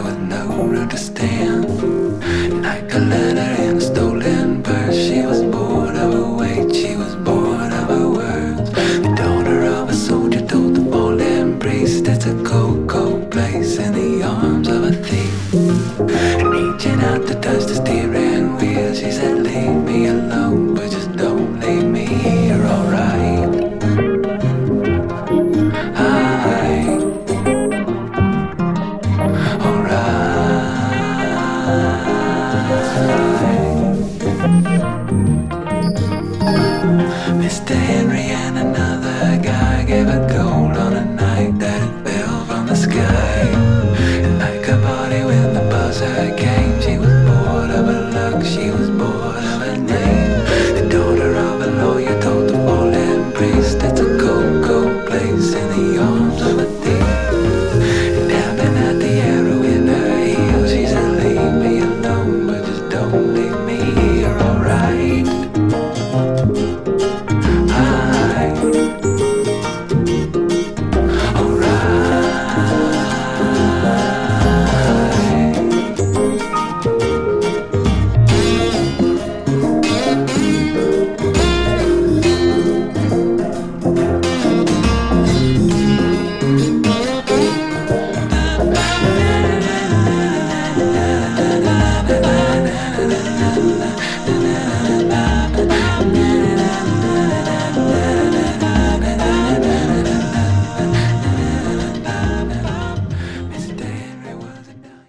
with no room to stand. Like a letter in a stolen purse, she was bored of her weight, she was bored of her words. The daughter of a soldier told the fallen priest, it's a cold, cold place in the arms of a thief. And reaching out to touch the steering